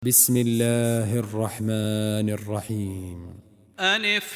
بسم الله الرحمن الرحيم. ألف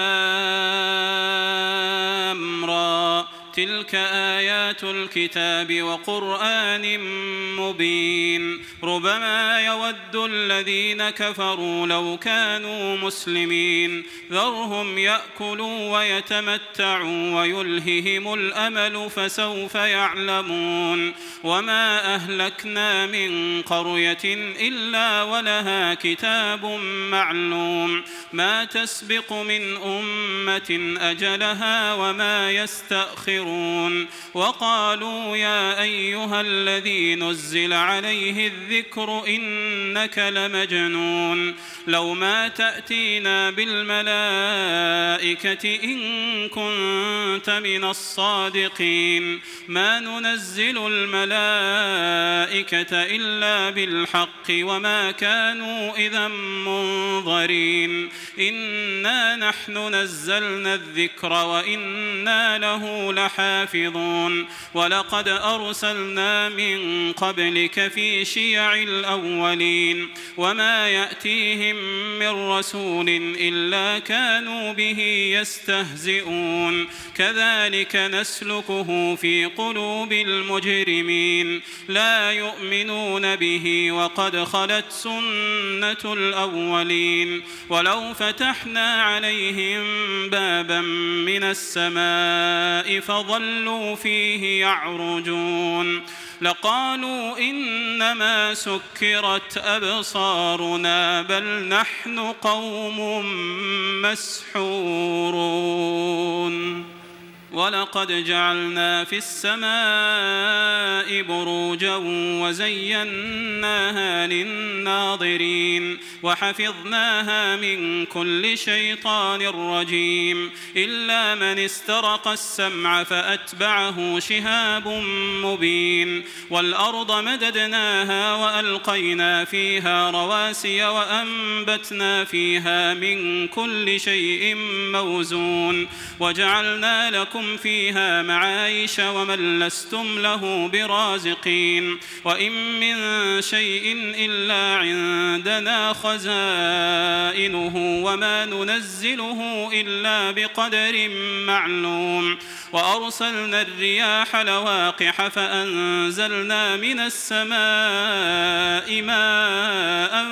لام را تلك آيات الكتاب وقرآن مبين ربما يود الذين كفروا لو كانوا مسلمين ذرهم يأكلوا ويتمتعوا ويلههم الأمل فسوف يعلمون وما أهلكنا من قرية إلا ولها كتاب معلوم ما تسبق من أمة أجلها وما يستأخرون وقالوا يا أيها الذي نزل عليه الذكر إنك لمجنون لو ما تأتينا بالملائكة إن كنت من الصادقين ما ننزل الملائكة إلا بالحق وما كانوا إذا منظرين إنا نحن نزلنا الذكر وإنا له لحافظون ولقد أرسلنا من قبلك في شيع الأولين وما يأتيهم من رسول إلا كانوا به يستهزئون كذلك نسلكه في قلوب المجرمين لا يؤمنون به وقد خلت سنة الأولين ولو فتحنا عليهم بابا من السماء فظلوا فيه يعرجون لقالوا إنما سكرت أبصارنا بل نحن قوم مسحورون ولقد جعلنا في السماء بروجا وزيناها للناظرين وحفظناها من كل شيطان رجيم إلا من استرق السمع فأتبعه شهاب مبين والأرض مددناها وألقينا فيها رواسي وأنبتنا فيها من كل شيء موزون وجعلنا لكم فيها معايش ومن لستم له برازقين وإن من شيء إلا عندنا خزائنه وما ننزله إلا بقدر معلوم وأرسلنا الرياح لواقح فأنزلنا من السماء ماء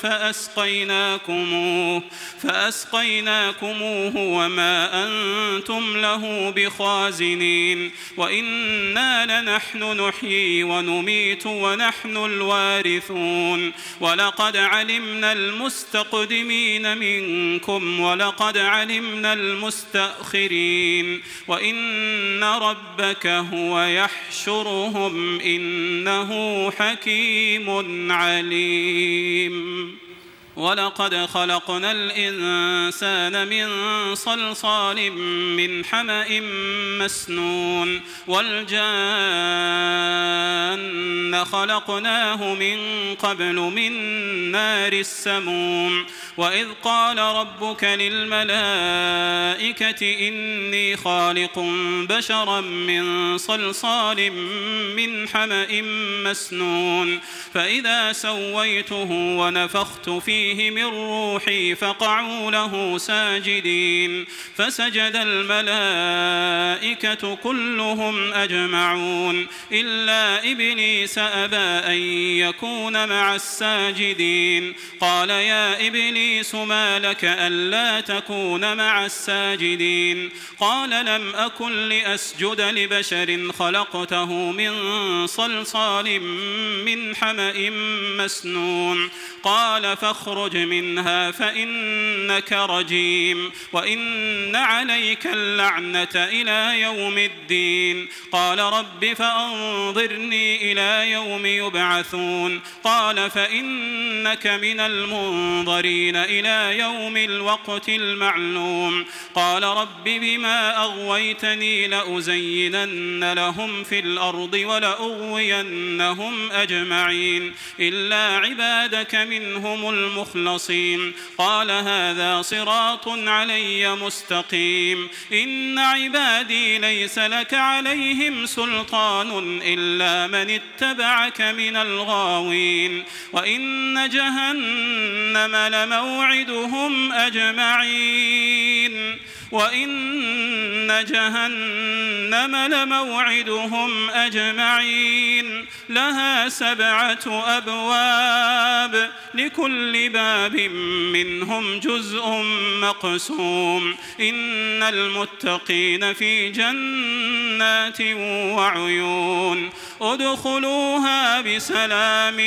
فأسقيناكموه وما أنتم له بخازنين وإنا لنحن نحيي ونميت ونحن الوارثون ولقد علمنا المستقدمين منكم ولقد علمنا المستأخرين وإن ربك هو يحشرهم إنه حكيم عليم ولقد خلقنا الإنسان من صلصال من حمأ مسنون والجان خلقناه من قبل من نار السموم وإذ قال ربك للملائكة إني خالق بشرا من صلصال من حمأ مسنون فإذا سويته ونفخت فيه من روحي فقعوا له ساجدين فسجد الملائكة كلهم أجمعون إلا إبليس أبى أن يكون مع الساجدين قال يا إبليس ما لك ألا تكون مع الساجدين قال لم أكن لأسجد لبشر خلقته من صلصال من حمأ مسنون قال فاخرج منها فإنك رجيم وإن عليك اللعنة إلى يوم الدين قال رب فأنظرني إلى يوم يبعثون قال فإنك من المنظرين إلى يوم الوقت المعلوم قال رب بما أغويتني لأزينن لهم في الأرض ولأغوينهم أجمعين إلا عبادك منهم المخلصين المخلصين قال هذا صراط علي مستقيم إن عبادي ليس لك عليهم سلطان إلا من اتبعك من الغاوين وإن جهنم لموعدهم أجمعين لها 7 أبواب لكل باب منهم جزء مقسوم إن المتقين في جنات وعيون ادخلوها بسلام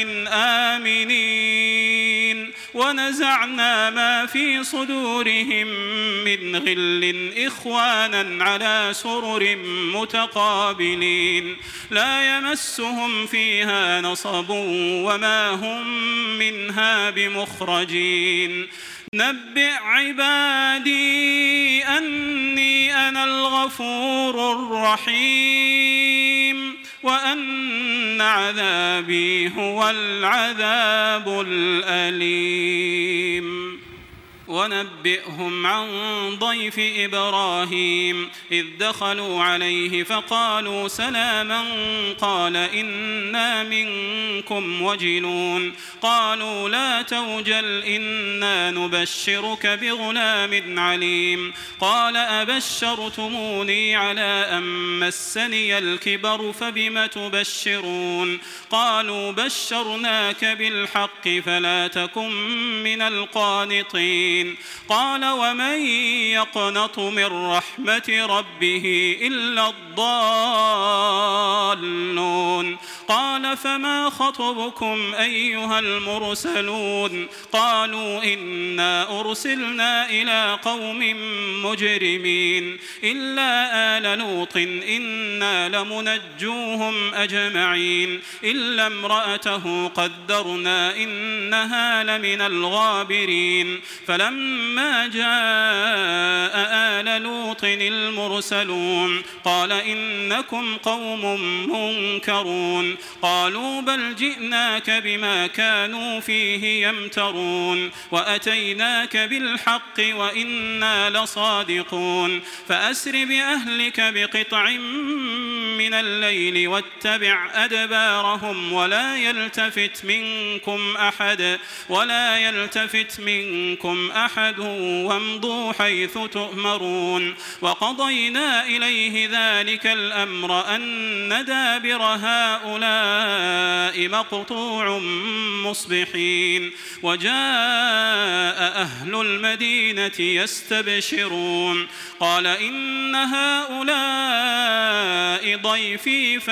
آمنين ونزعنا ما في صدورهم من غل إخوانا على سرر متقابلين لا يمسهم فيها نصب وما هم منها بمخرجين نبئ عبادي أني أنا الغفور الرحيم وأن عذابي هو العذاب الأليم ونبئهم عن ضيف إبراهيم إذ دخلوا عليه فقالوا سلاما قال إنا منكم وجلون قالوا لا توجل إنا نبشرك بغلام عليم قال أبشرتموني على أن مسني الكبر فبم تبشرون قالوا بشرناك بالحق فلا تكن من القانطين قال ومن يقنط من رحمة ربه إلا الضالون قال فما خطبكم أيها المرسلون قالوا إنا أرسلنا إلى قوم مجرمين إلا آل لوط إنا لمنجوهم أجمعين إلا امرأته قدرنا إنها لمن الغابرين فلما جاء آل لوط المرسلون قال إنكم قوم منكرون قالوا بل جئناك بما كانوا فيه يمترون وأتيناك بالحق وإنا لصادقون فأسر بأهلك بقطع من الليل واتبع أدبارهم ولا يلتفت منكم أحد وامضوا حيث تؤمرون وقضينا إليه ذلك الأمر أن دابر هؤلاء مقطوع مصبحين وجاء أهل المدينة يستبشرون قال إن هؤلاء ضيفي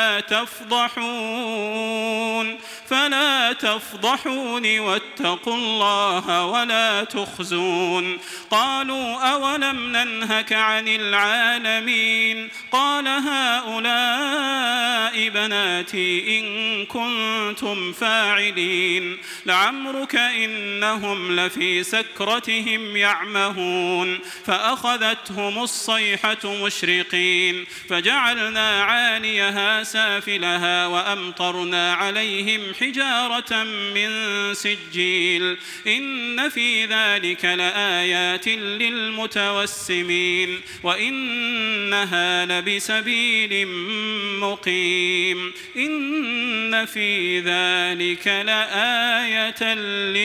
فلا تفضحون واتقوا الله ولا تخزون قالوا أولم ننهك عن العالمين قال هؤلاء بناتي إن كنتم فاعلين لعمرك إنهم لفي سكرتهم يعمهون فأخذتهم الصيحة مشرقين فجعلنا عاليها سافلها وأمطرنا عليهم حجارة من سجيل إن في ذلك لآيات للمتوسمين وإنها لبسبيل مقيم إن في ذلك لآية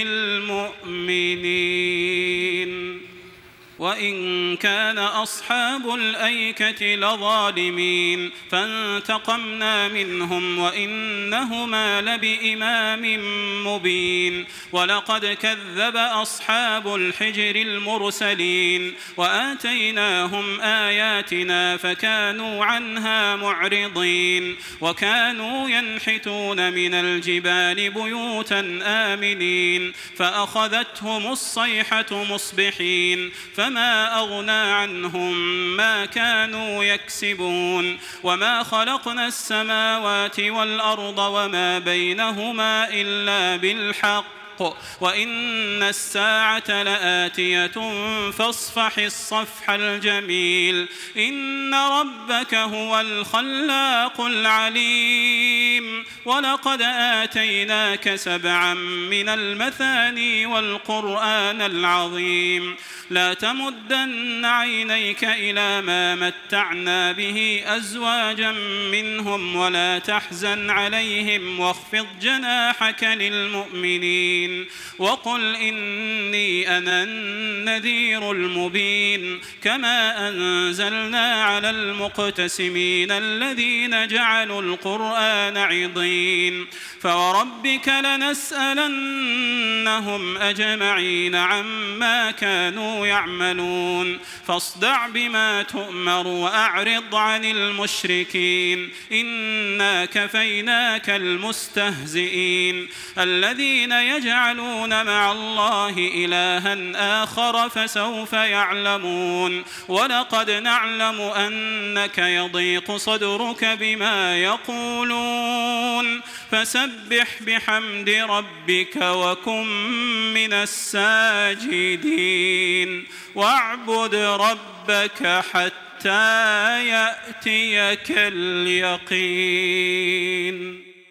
للمؤمنين وإن كان أصحاب الأيكة لظالمين فانتقمنا منهم وإنهما لبإمام مبين ولقد كذب أصحاب الحجر المرسلين وآتيناهم آياتنا فكانوا عنها معرضين وكانوا ينحتون من الجبال بيوتا آمنين فأخذتهم الصيحة مصبحين فما أغنى عنهم ما كانوا يكسبون وما خلقنا السماوات والأرض وما بينهما إلا بالحق وإن الساعة لآتية فاصفح الصفح الجميل إن ربك هو الخلاق العليم ولقد آتيناك 7 من المثاني والقرآن العظيم لا تمدن عينيك إلى ما متعنا به أزواجا منهم ولا تحزن عليهم واخفض جناحك للمؤمنين وقل إني أنا النذير المبين كما أنزلنا على المقتسمين الذين جعلوا القرآن عضين فوربك لنسألنهم أجمعين عما كانوا يعملون فاصدع بما تؤمر وأعرض عن المشركين إنا كفيناك المستهزئين الذين يجعلون مع الله إلها آخر فسوف يعلمون ولقد نعلم أنك يضيق صدرك بما يقولون فسبح بحمد ربك وكن من الساجدين واعبد ربك حتى يأتيك اليقين.